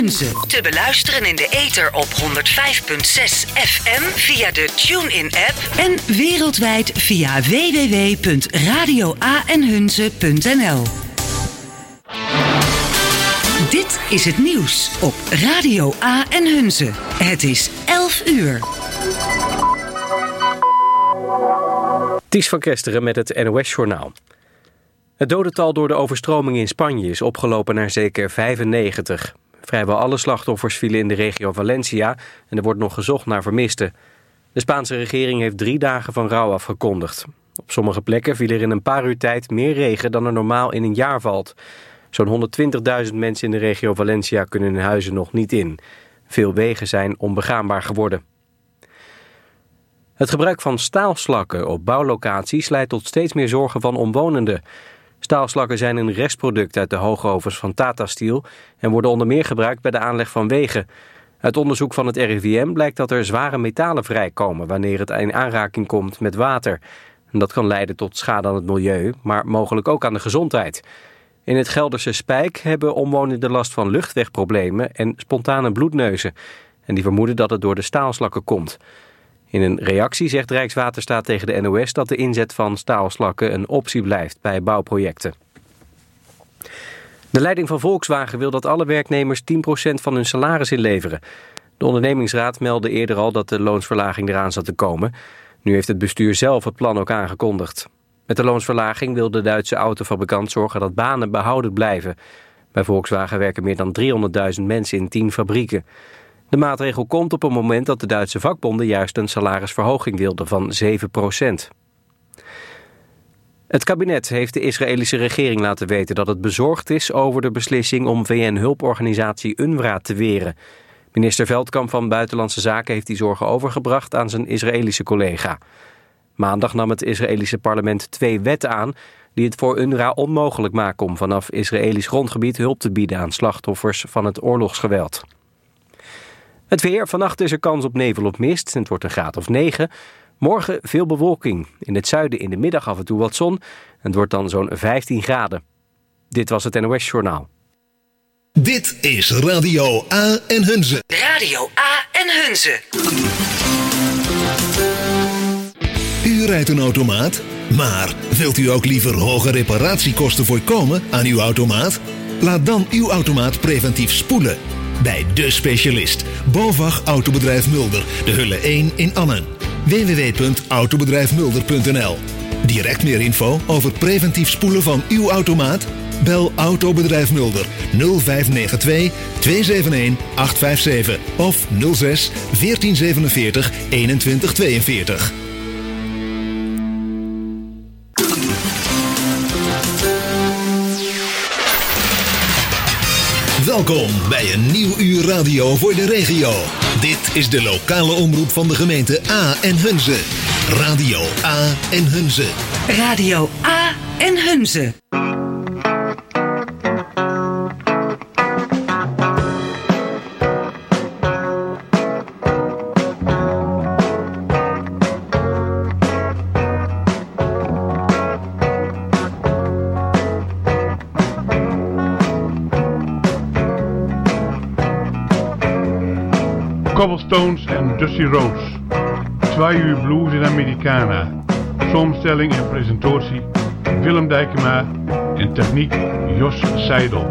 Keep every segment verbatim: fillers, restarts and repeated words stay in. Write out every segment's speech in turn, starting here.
Te beluisteren in de ether op honderd vijf komma zes F M via de TuneIn-app en wereldwijd via w w w punt radio a en hunze punt n l. Dit is het nieuws op Radio A en Hunze. Het is elf uur. Ties van Kesteren met het N O S-journaal. Het dodental door de overstroming in Spanje is opgelopen naar zeker vijfennegentig. Vrijwel alle slachtoffers vielen in de regio Valencia en er wordt nog gezocht naar vermisten. De Spaanse regering heeft drie dagen van rouw afgekondigd. Op sommige plekken viel er in een paar uur tijd meer regen dan er normaal in een jaar valt. Zo'n honderdtwintigduizend mensen in de regio Valencia kunnen hun huizen nog niet in. Veel wegen zijn onbegaanbaar geworden. Het gebruik van staalslakken op bouwlocaties leidt tot steeds meer zorgen van omwonenden. Staalslakken zijn een restproduct uit de hoogovens van Tata Steel en worden onder meer gebruikt bij de aanleg van wegen. Uit onderzoek van het R I V M blijkt dat er zware metalen vrijkomen wanneer het in aanraking komt met water. En dat kan leiden tot schade aan het milieu, maar mogelijk ook aan de gezondheid. In het Gelderse Spijk hebben omwonenden last van luchtwegproblemen en spontane bloedneuzen. En die vermoeden dat het door de staalslakken komt. In een reactie zegt Rijkswaterstaat tegen de N O S dat de inzet van staalslakken een optie blijft bij bouwprojecten. De leiding van Volkswagen wil dat alle werknemers tien procent van hun salaris inleveren. De ondernemingsraad meldde eerder al dat de loonsverlaging eraan zat te komen. Nu heeft het bestuur zelf het plan ook aangekondigd. Met de loonsverlaging wil de Duitse autofabrikant zorgen dat banen behouden blijven. Bij Volkswagen werken meer dan driehonderdduizend mensen in tien fabrieken. De maatregel komt op een moment dat de Duitse vakbonden juist een salarisverhoging wilden van zeven procent. Het kabinet heeft de Israëlische regering laten weten dat het bezorgd is over de beslissing om V N-hulporganisatie UNRWA te weren. Minister Veldkamp van Buitenlandse Zaken heeft die zorgen overgebracht aan zijn Israëlische collega. Maandag nam het Israëlische parlement twee wetten aan die het voor UNRWA onmogelijk maken om vanaf Israëlisch grondgebied hulp te bieden aan slachtoffers van het oorlogsgeweld. Het weer. Vannacht is er kans op nevel of mist. Het wordt een graad of negen. Morgen veel bewolking. In het zuiden in de middag af en toe wat zon. Het wordt dan zo'n vijftien graden. Dit was het N O S-journaal. Dit is Radio A en Hunze. Radio A en Hunze. U rijdt een automaat, maar wilt u ook liever hoge reparatiekosten voorkomen aan uw automaat? Laat dan uw automaat preventief spoelen. Bij De Specialist, BOVAG Autobedrijf Mulder, de Hulle één in Annen. w w w punt autobedrijf mulder punt n l. Direct meer info over preventief spoelen van uw automaat? Bel Autobedrijf Mulder nul vijf negen twee twee zeven een acht vijf zeven of nul zes veertien zevenenveertig eenentwintig tweeënveertig. Welkom bij een nieuw uur radio voor de regio. Dit is de lokale omroep van de gemeente A en Hunze. Radio A en Hunze. Radio A en Hunze. Cobblestones en Dusty Rhodes. Twee uur blues in Americana. Samenstelling en presentatie Willem Dijkema en techniek Jos Seidel.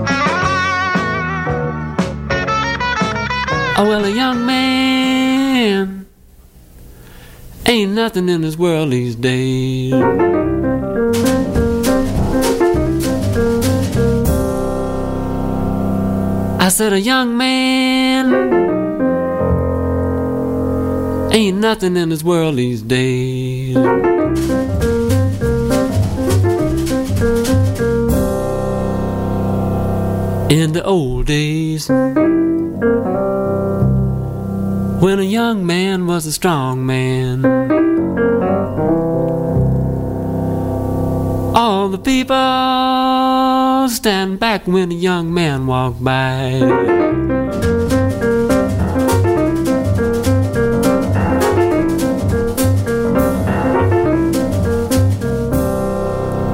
Oh well, a young man ain't nothing in this world these days. I said a young man ain't nothing in this world these days. In the old days, when a young man was a strong man, all the people stand back when a young man walked by.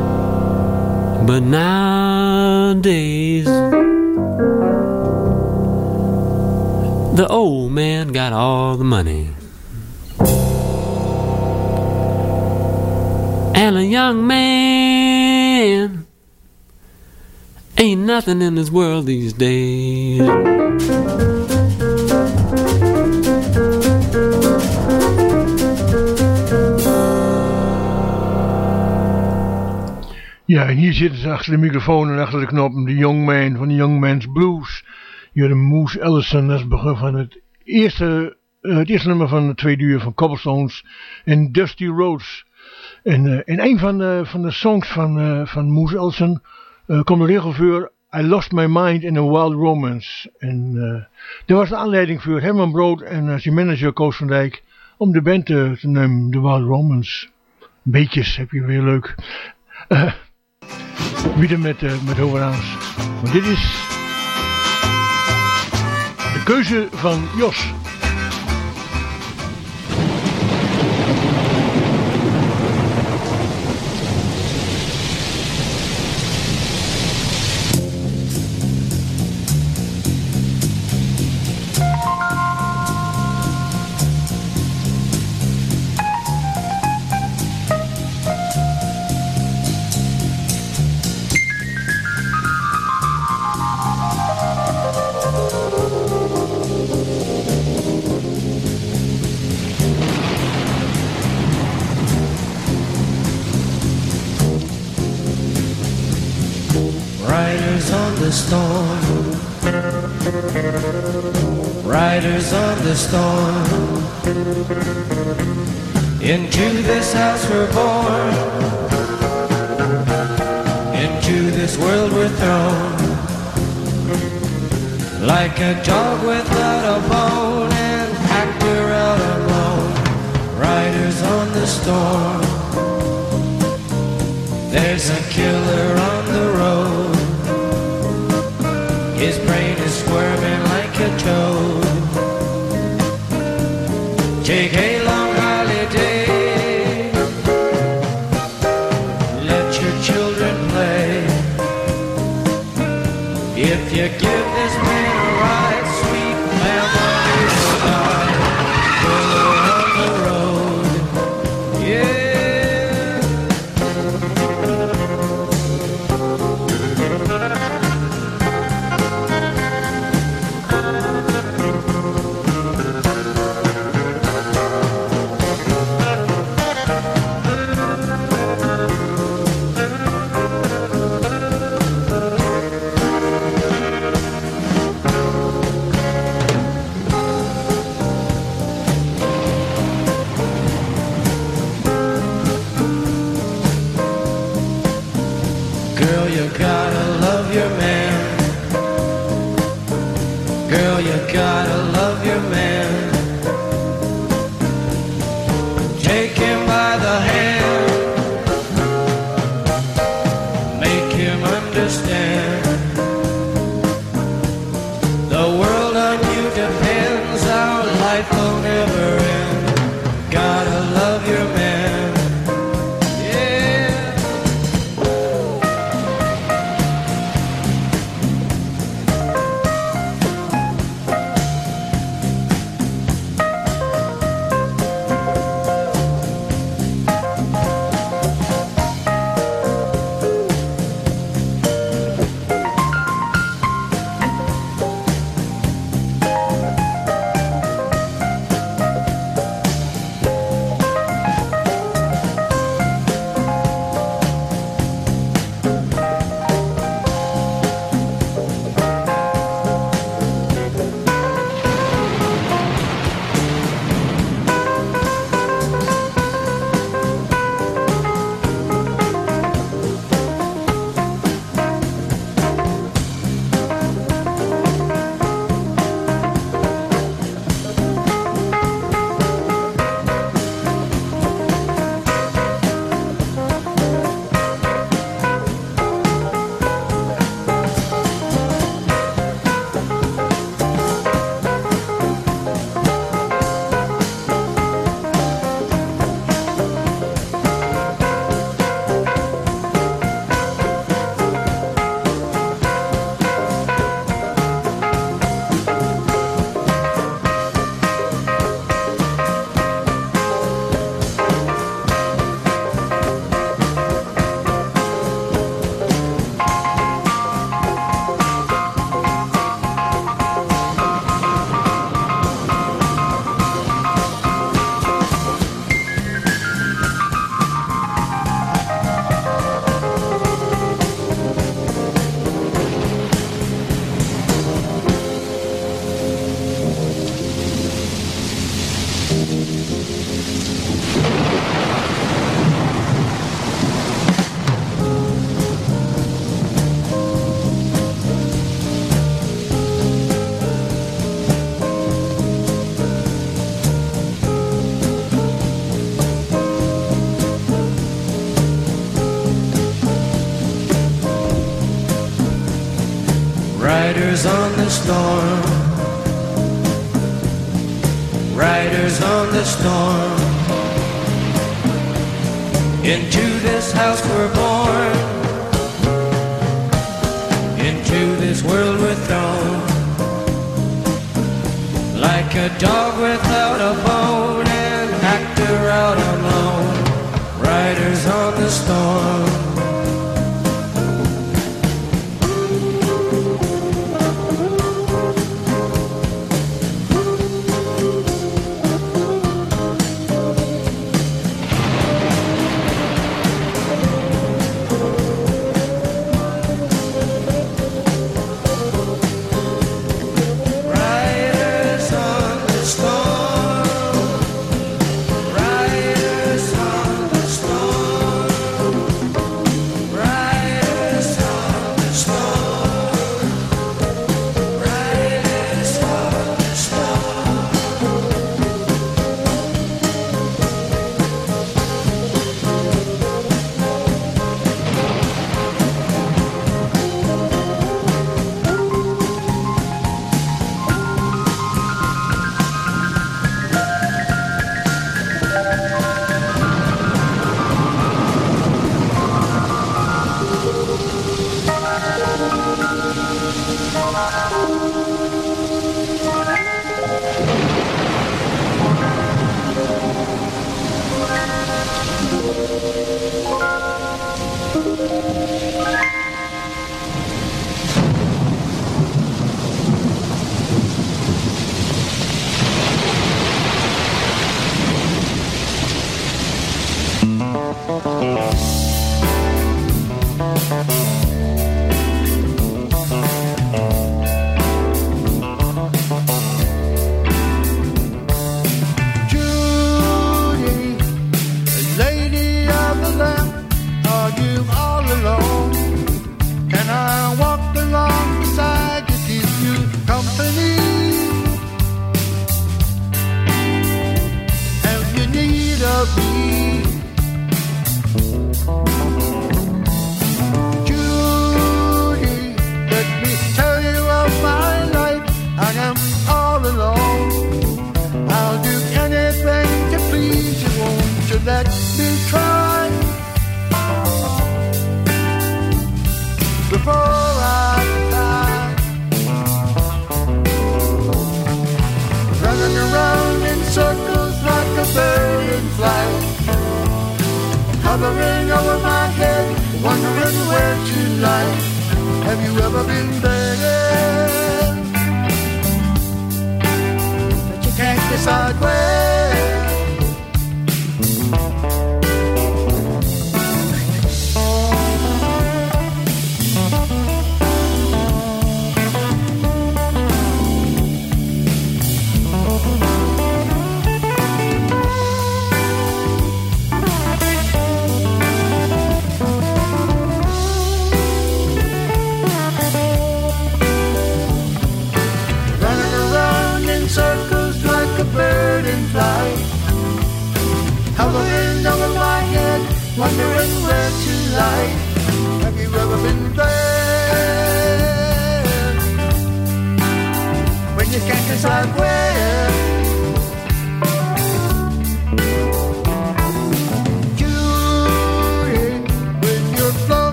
But nowadays, The old man got all the money, and a young man ain't nothing in this world these days. Ja, en hier zitten ze achter de microfoon en achter de knoppen, de Young Man van de Young Man's Blues. Hier Moose Ellison, dat is het begin van het eerste, uh, het eerste nummer van de tweede uur van Cobblestones en Dusty Rhodes. En uh, in een van de, van de songs van, uh, van Moose Ellison uh, komt de regel voor I Lost My Mind in a Wild Romance. En uh, dat was de aanleiding voor Herman Brood en uh, zijn manager Koos van Dijk om de band uh, te nemen, de Wild Romance. Beetjes heb je weer leuk. Uh, Wieder met, uh, met Hoogeraans. Maar dit is de keuze van Jos. Storm, riders of the storm, into this house we're born, into this world we're thrown, like a dog without a bone, and packed we're out alone, riders on the storm, there's a killer on the road. His brain is squirming like a toad. Take a long holiday. Let your children play. If you give this man a ride, sweet family will die. Killer on the road. Yeah. Riders on the storm, riders on the storm. Into this house we're born, into this world we're thrown. Like a dog without a bone, an actor out alone. Riders on the storm.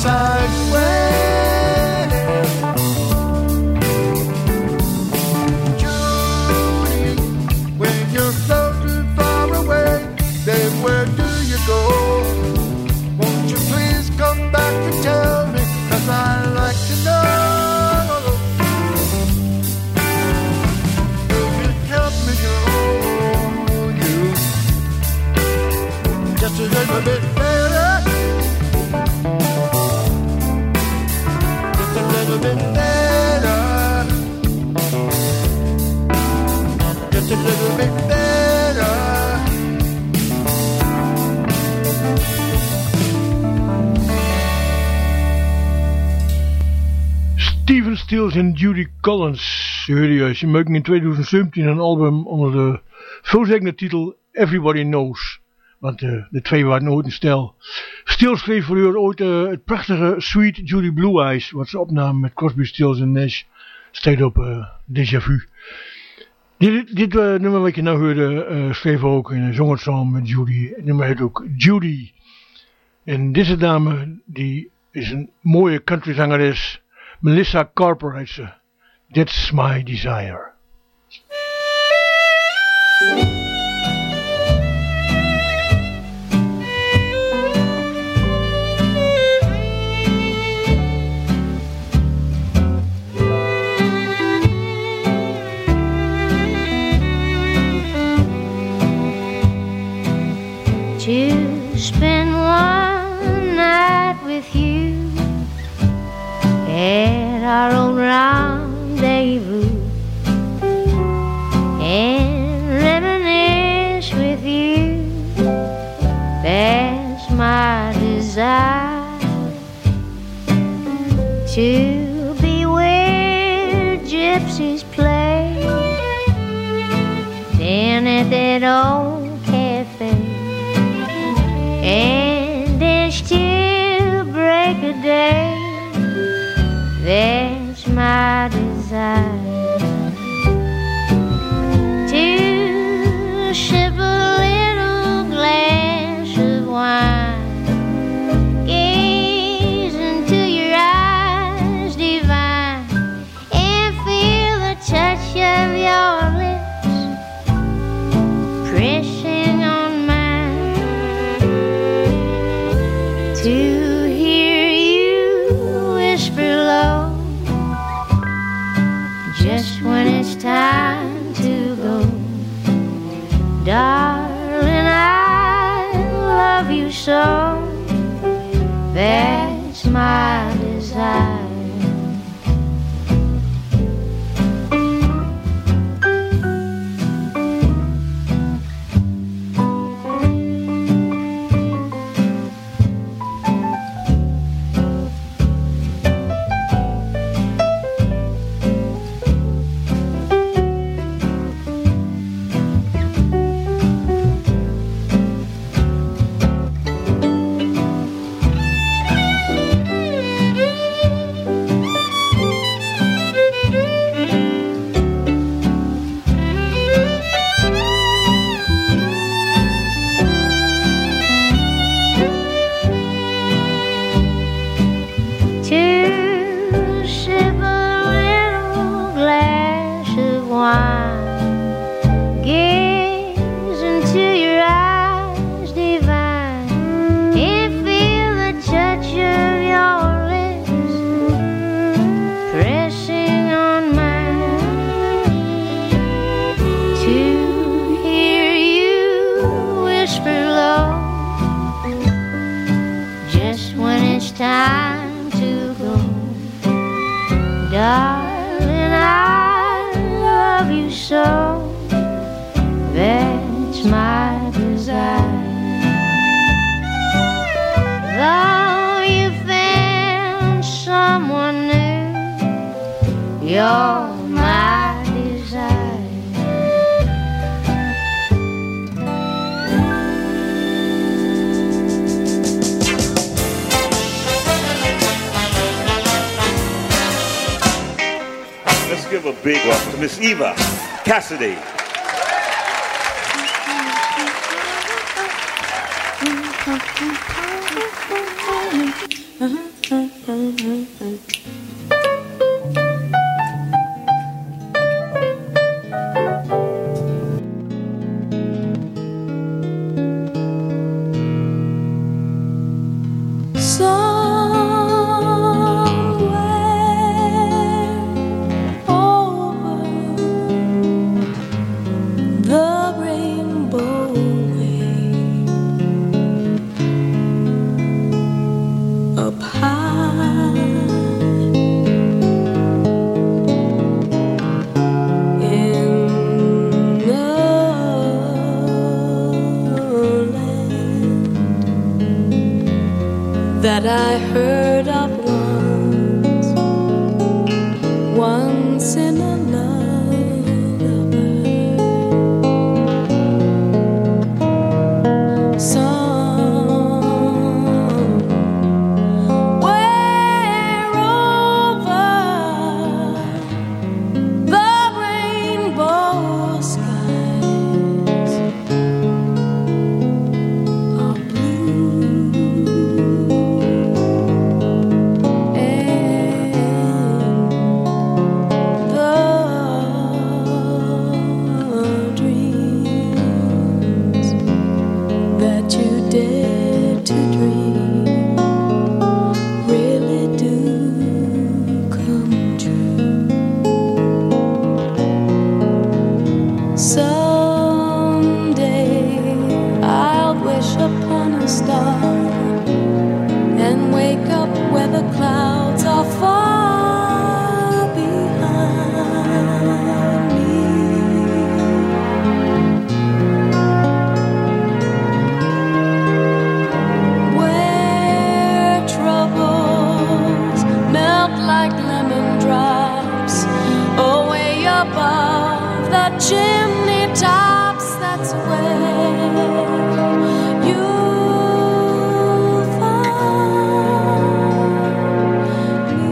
sideways. Judy, when you're floating far away, then where do you go? Won't you please come back and tell me, 'cause I'd like to know. You can help me know you just a little bit better. Just a little bit better. Just a little bit better. Stephen Stills en Judy Collins. Je hoorde juist, ze maken in twintig zeventien een album onder de veelzeggende titel Everybody Knows. Want uh, de twee waren nooit een stel. Stills schreef voor u ooit uh, het prachtige Sweet Judy Blue Eyes, wat ze opnamen met Crosby, Stills en Nash. Staat op uh, Déjà Vu. Dit, dit uh, nummer wat je nou hoorde, uh, schreef ook en zong het samen met Judy. Het nummer heet ook Judy. En deze dame, die is een mooie countryzangeres. Melissa Carper heet ze. That's My Desire. To spend one night with you at our old rendezvous and reminisce with you, that's my desire. To be where gypsies play down at that old cafe, and then still break a day, that's my desire. To sip a little glass of wine, gaze into your eyes divine, and feel the touch of your lips pressing on mine. To hear you whisper low just when it's time to go, darling, I love you so, that's my desire. Time to go, darling, I love you so, that's my desire. Though you found someone new, you're my desire. Let's give a big up to Miss Eva Cassidy. That I heard of once, once in a lullaby. Somewhere over the rainbow skies are blue. Chimney tops, that's where you'll find me.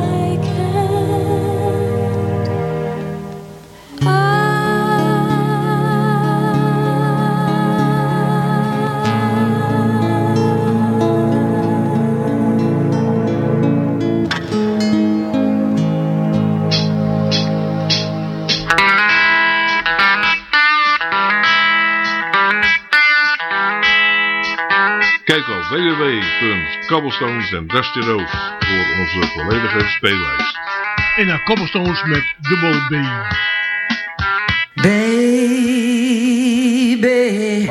I Kijk op w w w punt cobblestones and dusty roads voor onze volledige speellijst. En naar Cobblestones met dubbel B. Baby,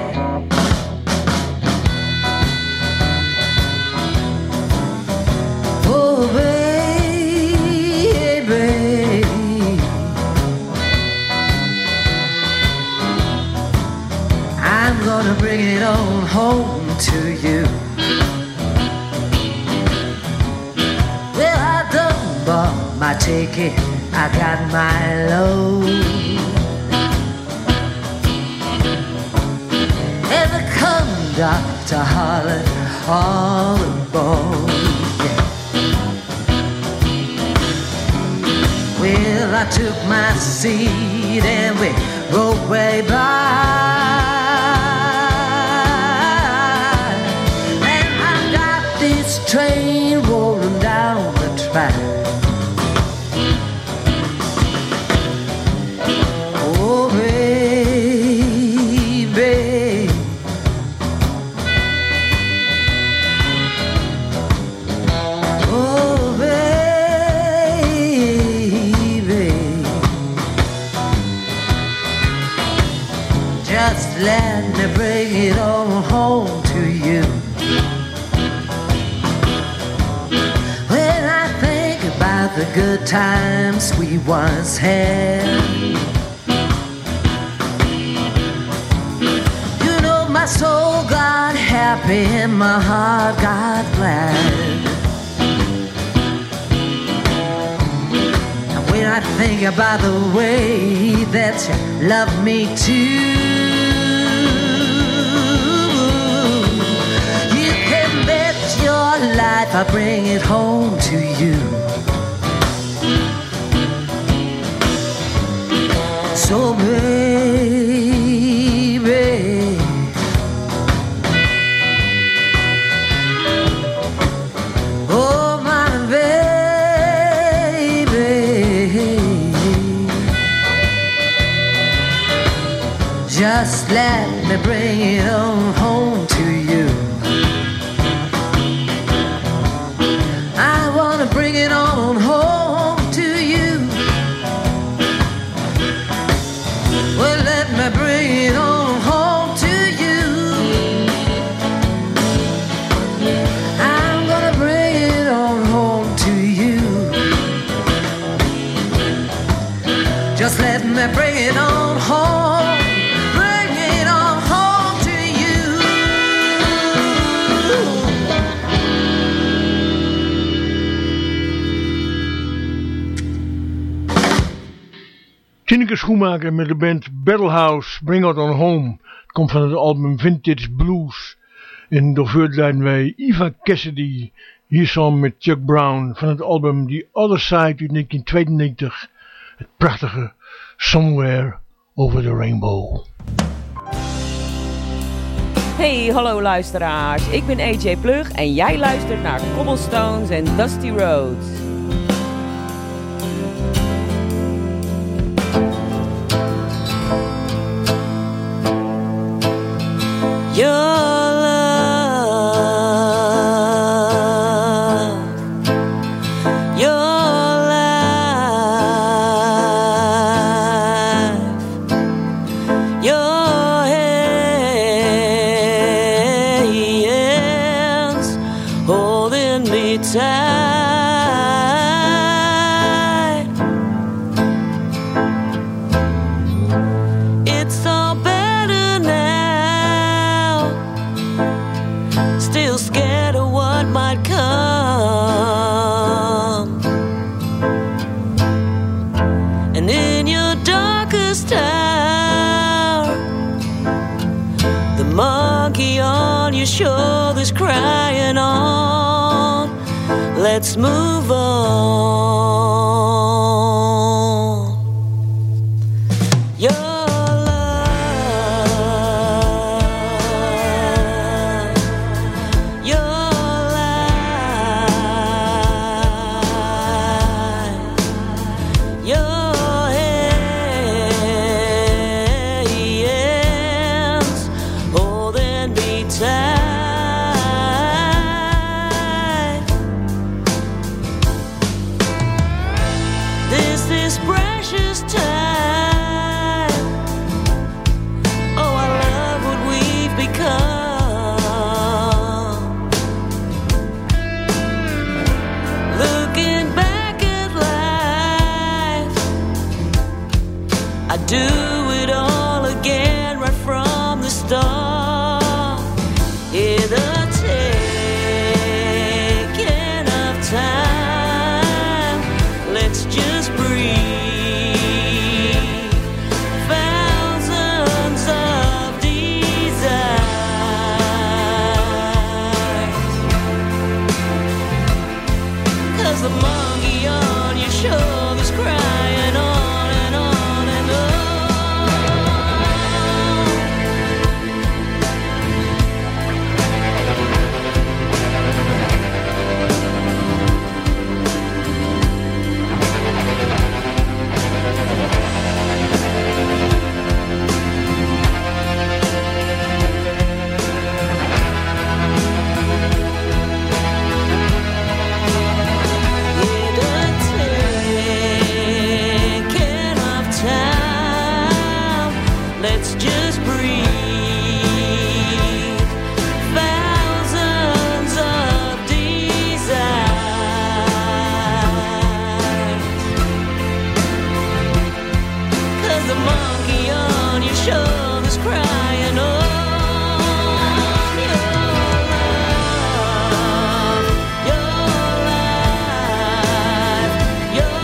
oh baby, I'm gonna bring it on home to you. Well, I done bought my ticket, I got my load, and the conductor hollered all aboard. Yeah. Well, I took my seat and we rode way by. Train rolling down the track. Oh baby, oh baby, just let me bring it on home to you. The good times we once had. You know my soul got happy and my heart got glad. And when I think about the way that you love me too, you can bet your life I bring it home to you. So baby, oh my baby, just let me bring it on home to you. I wanna bring it on home to you. Well, let me bring it on home to you. I'm gonna bring it on home to you. Just let me bring it on home. Bring it on home to you. Tineke Schoenmaker met de band Battlehouse, Bring It On Home. Het komt van het album Vintage Blues. En door leiden wij Eva Cassidy, hier samen met Chuck Brown van het album The Other Side uit negentien tweeënnegentig. Het prachtige Somewhere Over the Rainbow. Hey, hallo luisteraars. Ik ben A J Plug en jij luistert naar Cobblestones and Dusty Roads. Your love, your life, your hands holding me tight. It's all better now. Still scared of what might come. And in your darkest hour, the monkey on your shoulders crying on. Let's move on. Your time let's just breathe. Thousands of desires. 'Cause the monkey on your shoulder's crying on your love, your life, your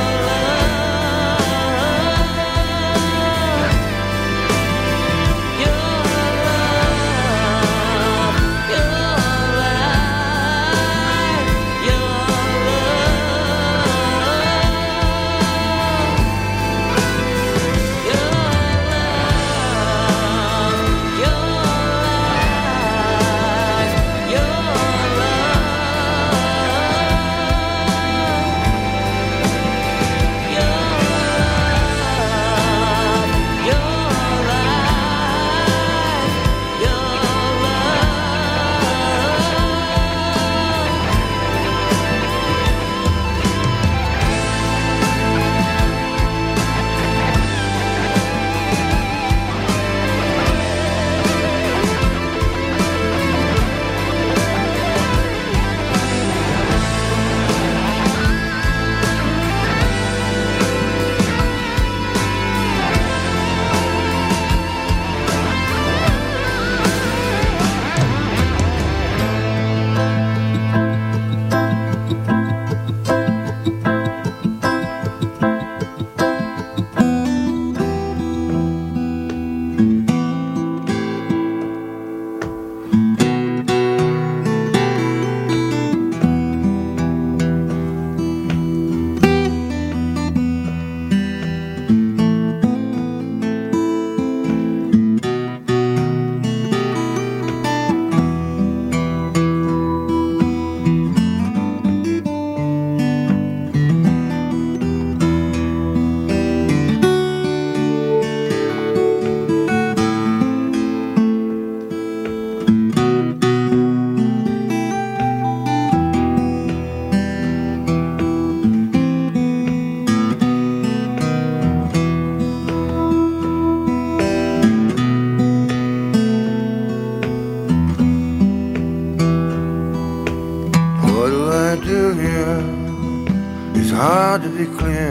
hard to be clear.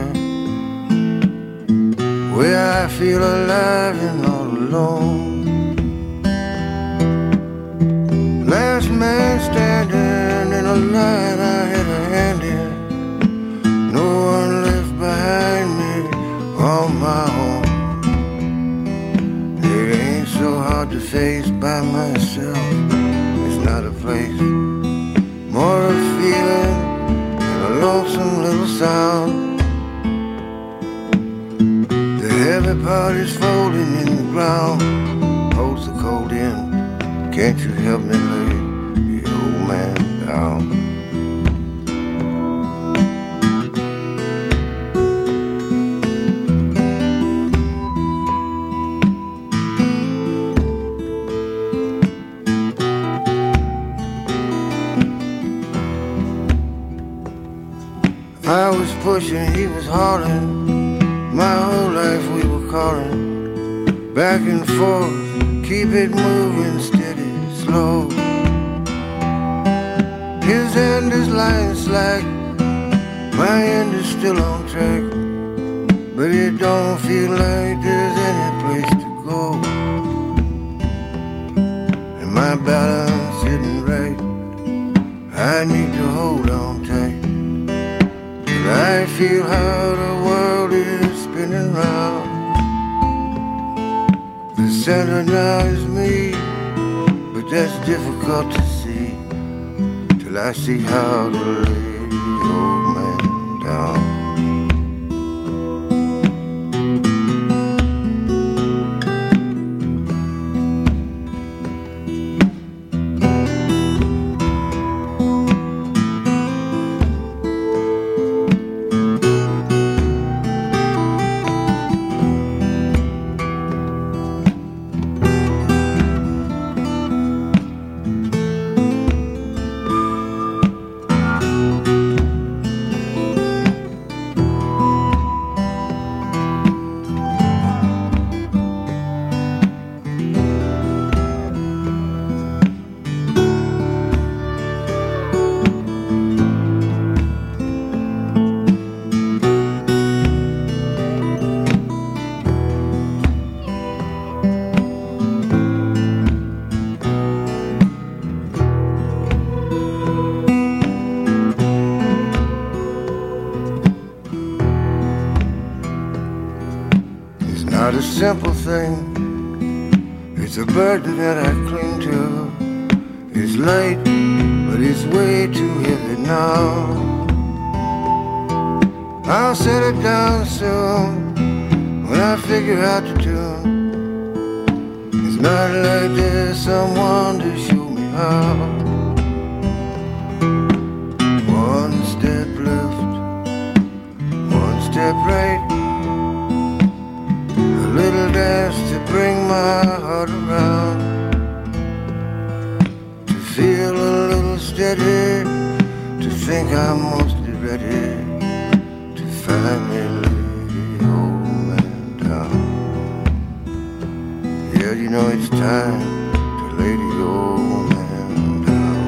Where I feel alive and all alone. Last man standing in a line, I had a hand in. No one left behind me on my own. It ain't so hard to face by myself. It's not a place, more a feeling and a lonesome little sound. The heavy part is folding in the ground. Holds the cold in. Can't you help me lay the old man down? I was pushing, he was hauling. My whole life we were calling. Back and forth, keep it moving steady, slow. His end is lying slack, my end is still on track. But it don't feel like there's any place to go. And my balance isn't right, I need to hold on tight. I feel how the world is spinning round. The center now is me, but that's difficult to see till I see how to lay the old man down. simple thing. It's a burden that I cling to. It's late, but it's way too heavy now. I'll set it down soon when I figure out the tune. It's not like there's someone to show me how. One step left, one step right. A little dance to bring my heart around. To feel a little steady, to think I'm mostly ready. Finally lay the old man down. Yeah, you know it's time to lay the old man down.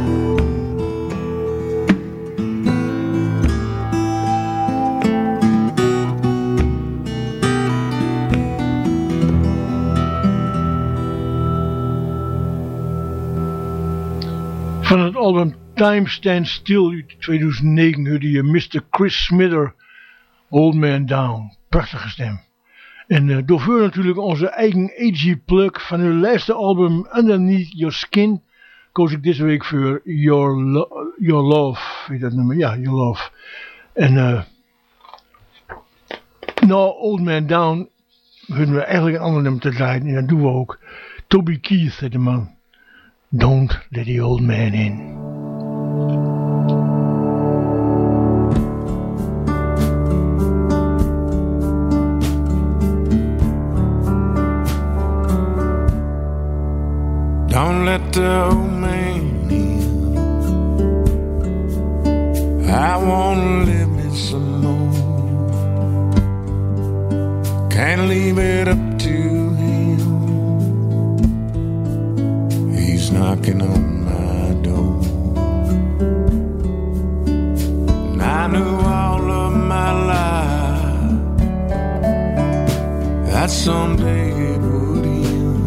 Van het album Time Stands Still uit tweeduizend negen hoorde je mister Chris Smither, Old Man Down. Prachtige stem. En uh, door voor natuurlijk onze eigen A G plug van hun laatste album Underneath Your Skin koos ik deze week voor Your, Lo- Your Love. Weet dat nummer? Ja, Your Love. En uh, nou, Old Man Down kunnen we eigenlijk een ander nummer te draaien. En dat doen we ook. Toby Keith, zei de man. Don't let the old man in. Don't let the old man in. I wanna live me some more. Can't leave it up to him. He's knocking on my door. And I knew all of my life that someday it would end.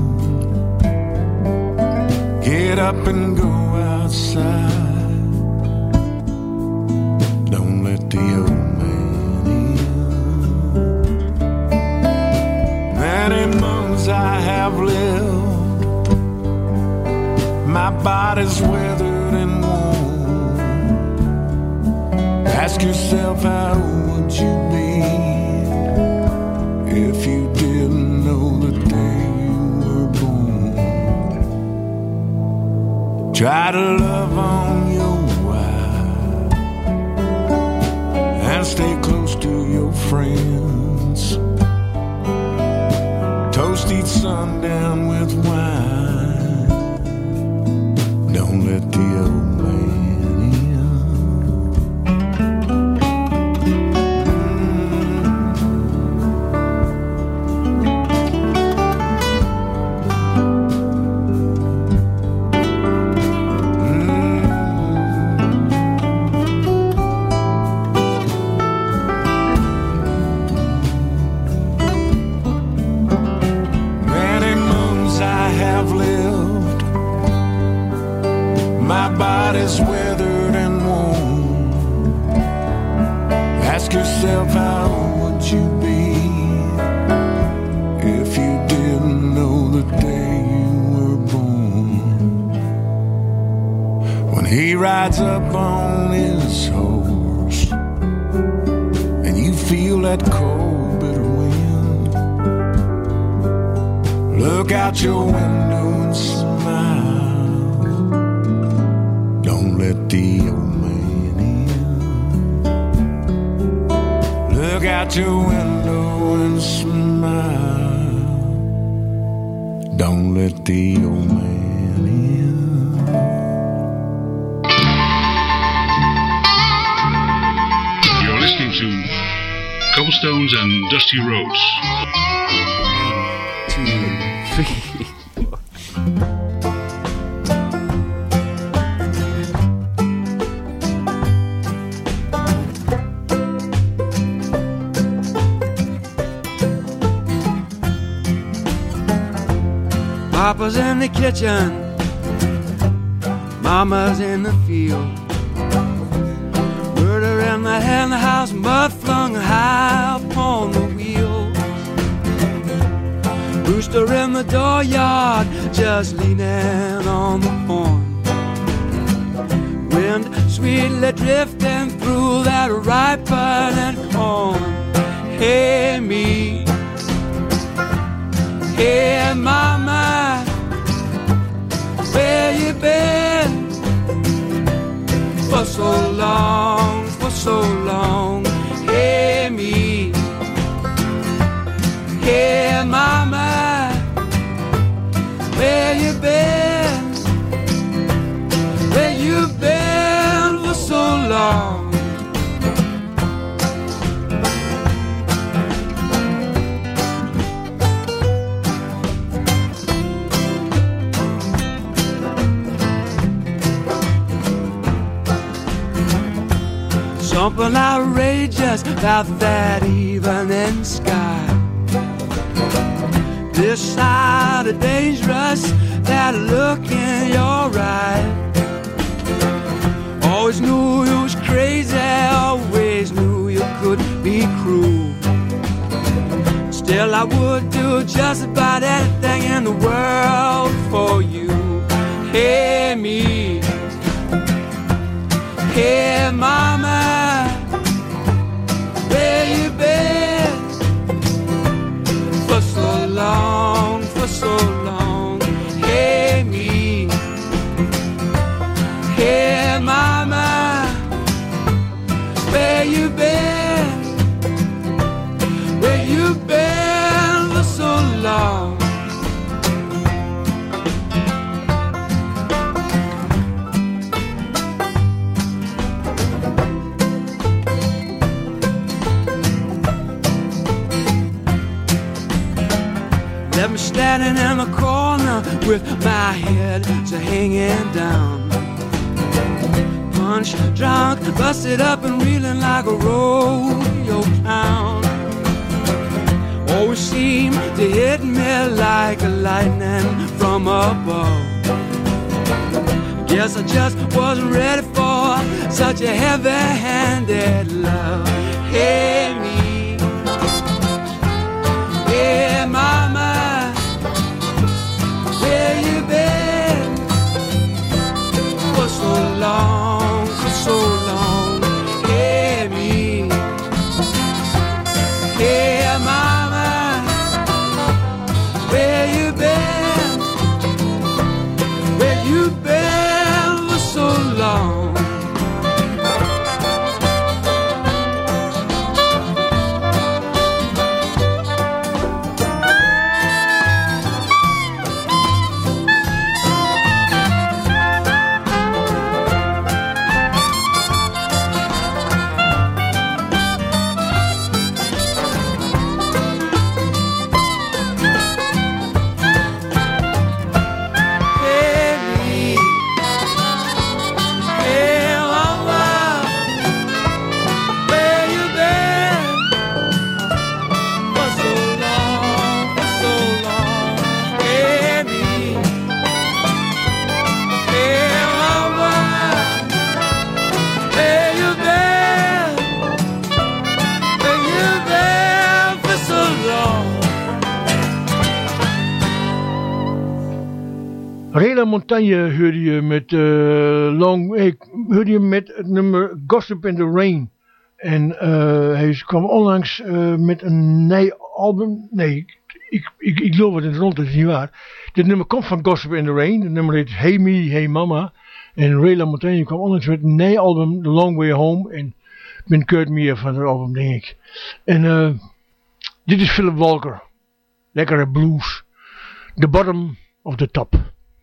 Get up and go outside. Don't let the old man in. Many months I have lived. My body's weathered and worn. Ask yourself, how would you be if you didn't know the day you were born? Try to love on your wife and stay close to your friends. Toast each sundown with wine. Don't let the old man in. Many moons I have lived. My body's weathered and worn. Ask yourself, how would you be if you didn't know the day you were born? When he rides up on his horse and you feel that cold, bitter wind, look out your window and smile. Don't let the old man in. Look out your window and smile. Don't let the old man in. You're listening to Cobblestones and Dusty Roads. Two, three. Papa's in the kitchen, Mama's in the field. Murder in the hen house, mud flung high upon the wheels. Rooster in the dooryard, just leaning on the horn. Wind sweetly drifting through that ripening corn. Hey me, hey mama, where you been? For so long, for so long. Hey me, hey mama, where you been? Where you been for so long? Something outrageous about that evening sky. This side of dangerous, that look in your eye. Always knew you was crazy, always knew you could be cruel. Still I would do just about anything in the world for you. Hey me, hey mama, where you been? For so long, for so long. Hey me, hey mama, where you been? Where you been for so long? Left me standing in the corner with my head so hanging down. Punch drunk, busted up and reeling like a rodeo clown. Always seemed to hit me like a lightning from above. Guess I just wasn't ready for such a heavy-handed love. Hey me, hey mama, where you been? For so long, for so long. Hey me, hey mama, where you been? Where you been for so long? Rela Montagne hoorde je met uh, Long, hey, hoorde je met het nummer Gossip in the Rain. En uh, hij kwam onlangs uh, met een nieuw album. Nee, ik, ik, ik loop het in het rond, dat is niet waar. Dit nummer komt van Gossip in the Rain. Het nummer heet Hey Me, Hey Mama. En Rela Montagne kwam onlangs met een nieuw album, The Long Way Home. En ik ben Kurt Meer van het album, denk ik. En uh, dit is Philip Walker. Lekkere blues. The Bottom of the Top.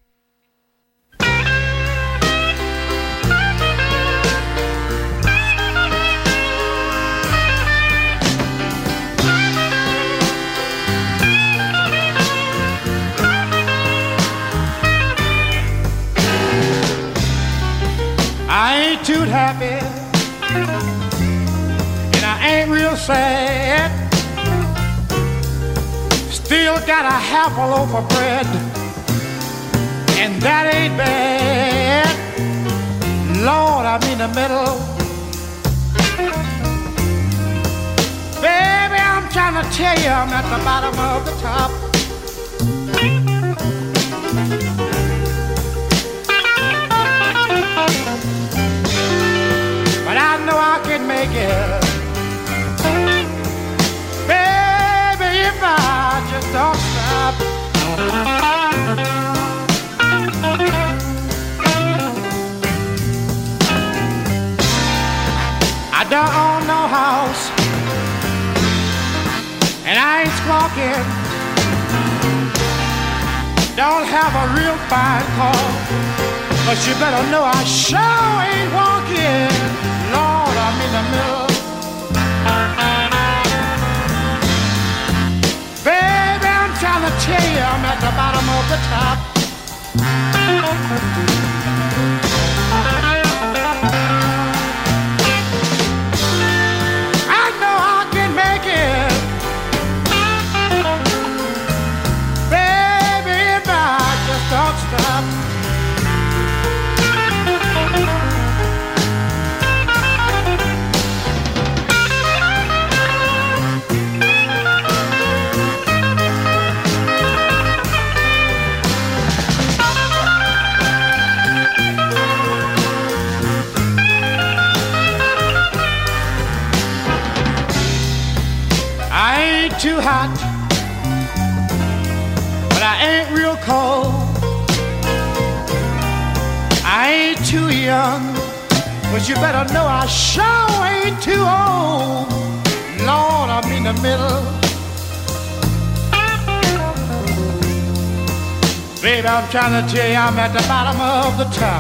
I ain't too happy, and I ain't real sad. Still got a half a loaf of bread, and that ain't bad. Lord, I'm in the middle. Baby, I'm trying to tell you I'm at the bottom of the top. walking. Don't have a real fine car, but you better know I sure ain't walking. Lord, I'm in the middle. Baby, I'm trying to tell you I'm at the bottom of the top. I know I can make it, baby, if I just don't stop. Too hot, but I ain't real cold. I ain't too young, but you better know I sure ain't too old. Lord, I'm in the middle. Baby, I'm trying to tell you I'm at the bottom of the top.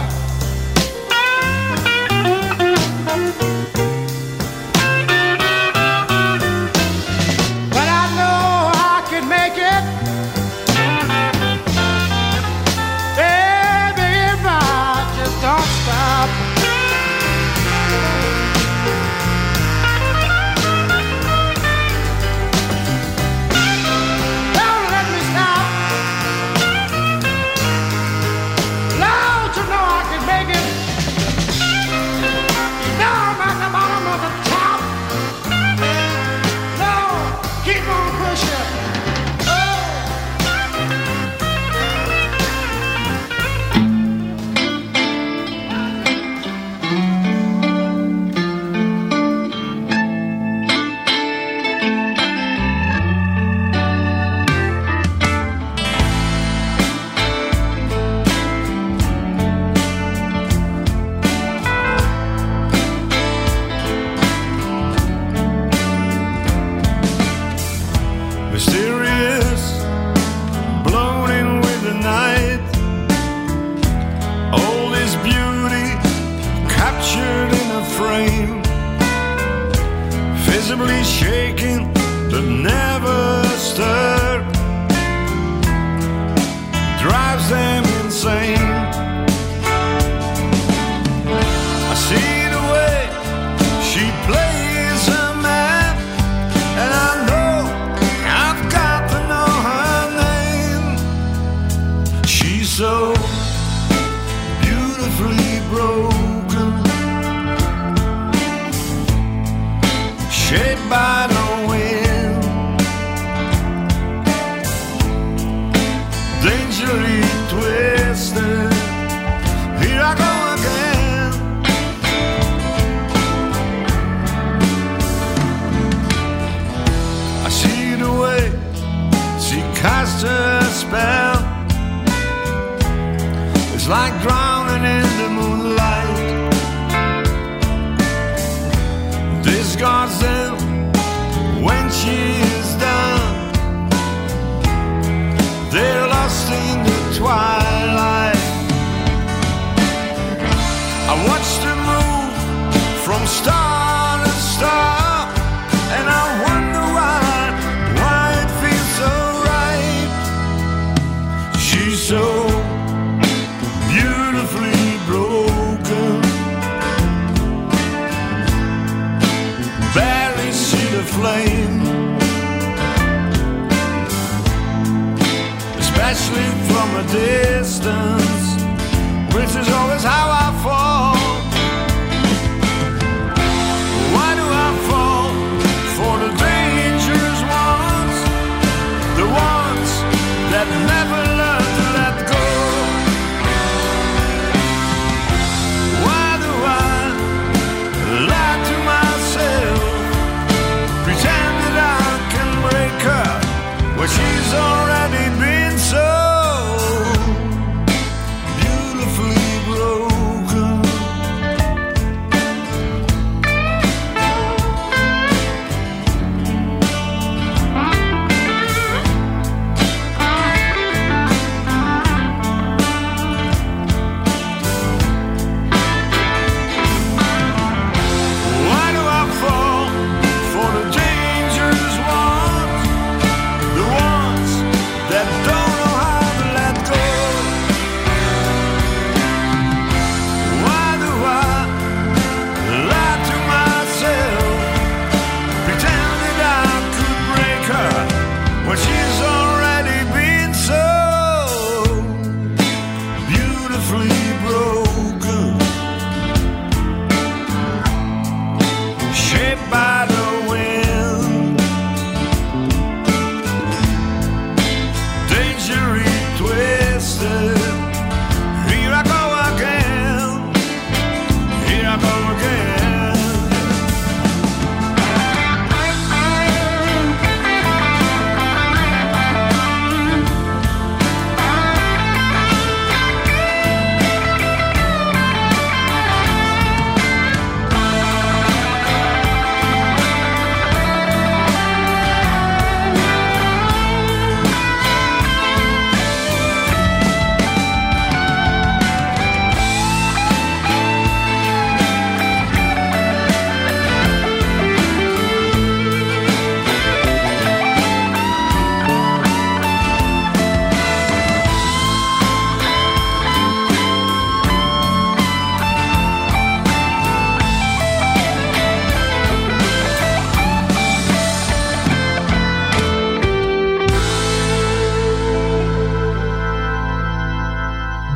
She's already been so beautifully broken.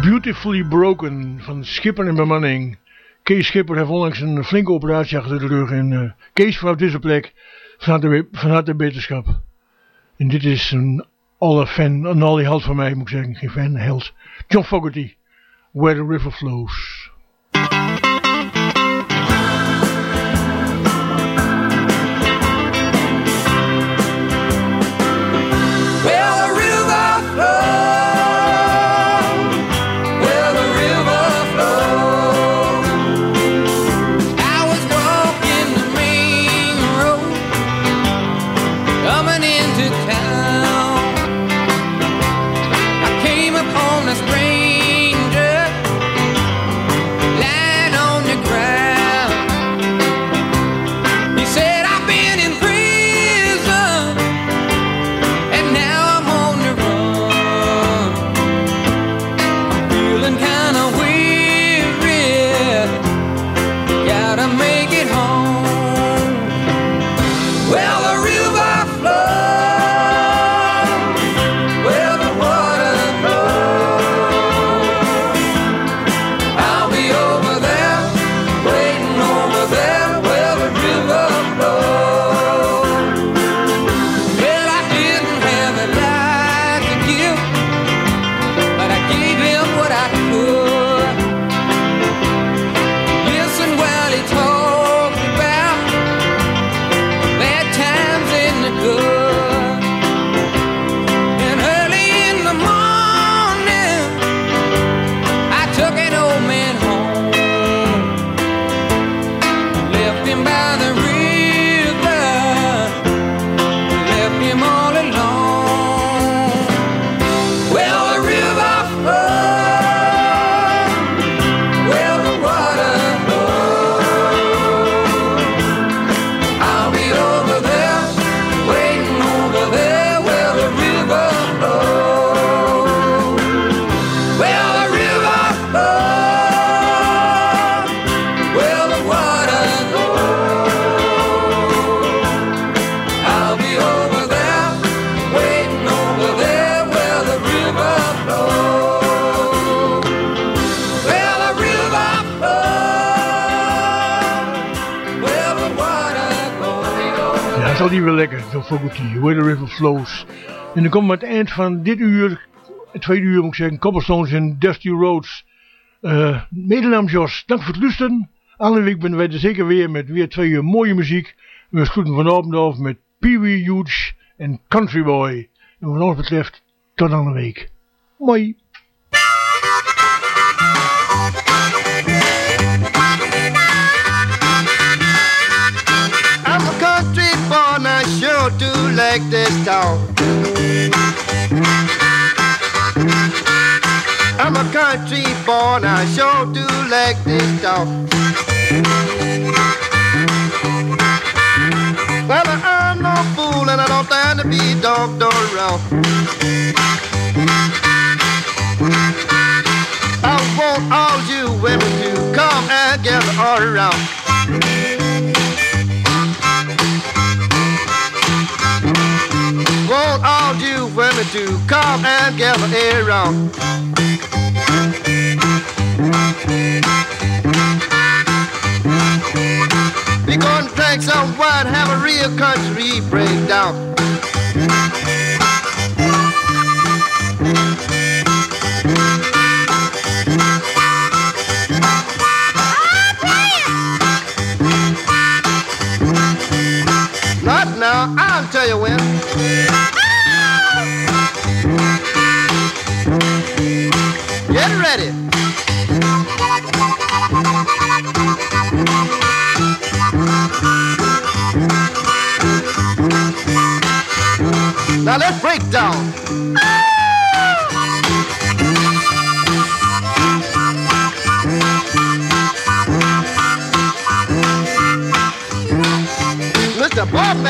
Beautifully Broken van Schipper en bemanning. Kees Schipper heeft onlangs een flinke operatie achter de rug. En uh, Kees vanaf deze plek van harte, van harte beterschap. En dit is een alle fan, een alle held van mij moet ik zeggen. Geen fan, held. John Fogerty, Where the River Flows. Zal die wel lekker, John Fogerty, Where the River Flows. En dan komen we aan het eind van dit uur, het tweede uur moet ik zeggen, Cobblestones en Dusty Roads. Uh, Medenaam Jos, dank voor het luisteren. Alle week ben wij er zeker weer met weer twee uur mooie muziek. We groeten vanavond af met Pee Wee Huge en Country Boy. En wat ons betreft, tot aan de week. Mooi. I'm a country boy and I sure do like this town. I'm a country boy and I sure do like this town. Well, I'm no fool and I don't stand to be dogged around. I want all you women to come and gather all around. Want all you women to come and gather around. We gonna drink some wine, have a real country breakdown. Not now, I'll tell you when. Get ready. Now let's break down. Mister Bob